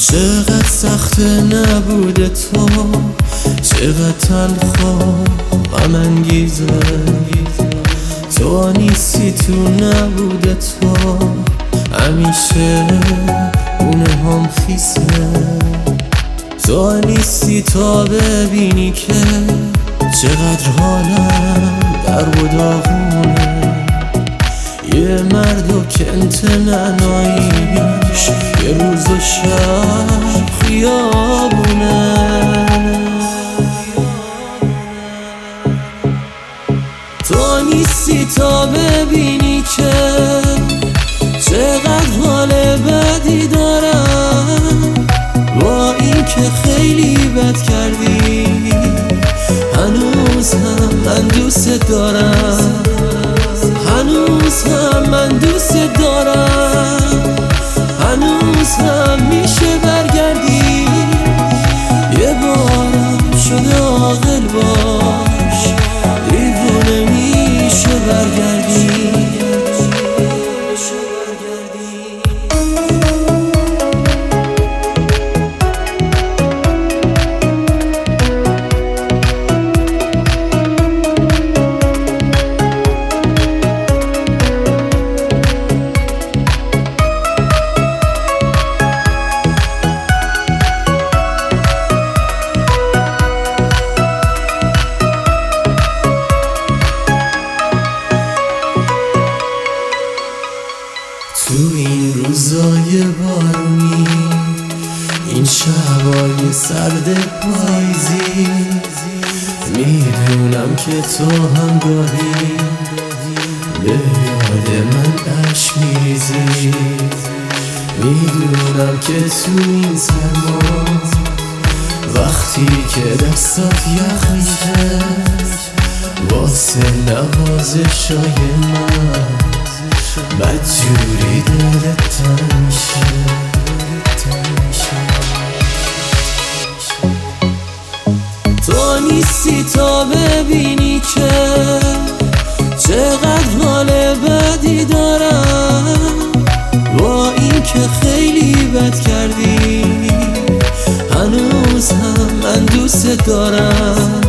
چقدر سخت نبوده تو، چقدر تلخ و غم انگیزه. تو نیستی تو نبوده تو، همیشه اونه هم خیسه. تو نیستی تا ببینی که چقدر حالم در و داغونه. یه مردو که انتنناییش یه روز و شب خیابونه. تو نیستی تا ببینی که چقدر حال بدی دارم. با این که خیلی بد کردی، هنوز هم من دوست دارم. هنوز هم من دوست دارم. هنوز هم میشه برگردی. یه بارم شده عاقل باش، دیوونه میشه برگردی. تو این روزای بارونی، این شبای سرد پاییزی، میدونم که تو هم گاهی به یاد من اشک میریزی. میدونم که تو این سرما وقتی که دستات یخ میشه، واسه نوازشای من بدجوری دلت تنگ میشه. تو نیستی تا ببینی که چقدر حال بدی دارم. با این که خیلی بد کردی، هنوز هم من دوست دارم.